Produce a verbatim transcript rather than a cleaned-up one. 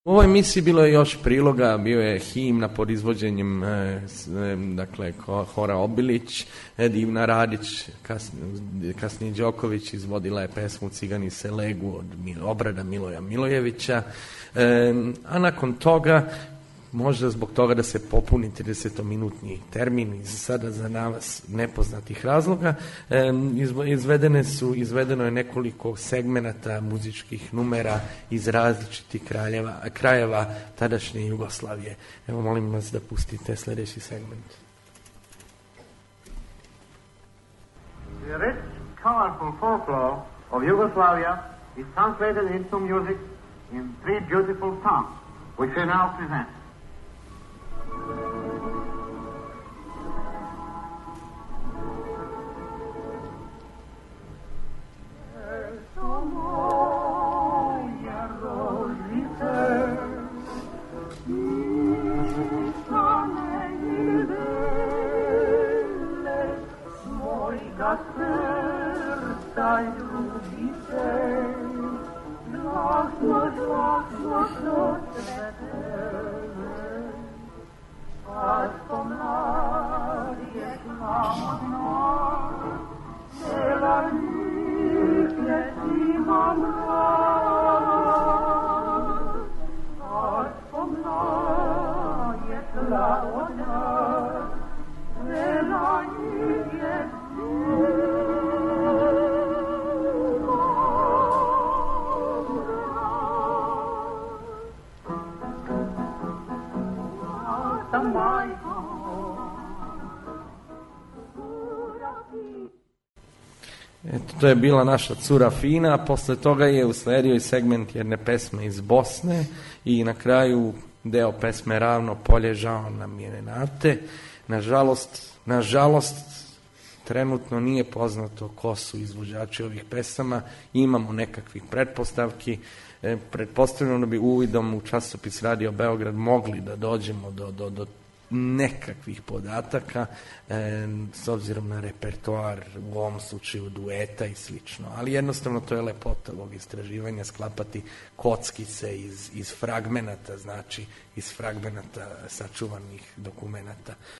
U ovoj emisiji bilo je još priloga, bio je himna pod izvođenjem e, dakle, Hora Obilić, e, Divna Radić, kasnije, kasnije Đoković izvodila je pesmu Cigani se legu od obrada Miloja Milojevića, e, a nakon toga, možda zbog toga da se popuni tridesetominutni termin iz sada za nas nepoznatih razloga, izvedene su, izvedeno je nekoliko segmenata muzičkih numera iz različitih kraljeva, krajeva tadašnje Jugoslavije. Evo, molim vas da pustite sljedeći segment. The rich, colorful folklore of Yugoslavia is translated into music in three beautiful songs, which we now present. Eto, to je bila naša cura Fina, a posle toga je usledio i segment jedne pesme iz Bosne i na kraju deo pesme Ravno polje, žao nam je Renate. Nažalost, nažalost, trenutno nije poznato ko su izvođači ovih pesama, imamo nekakvih pretpostavki, e, pretpostavljeno da bi uvidom u časopis Radio Beograd mogli da dođemo do, do, do nekakvih podataka e, s obzirom na repertoar, u ovom slučaju dueta i slično, ali jednostavno to je lepota ovog istraživanja, sklapati kockice iz, iz fragmenata, znači iz fragmenata sačuvanih dokumenata.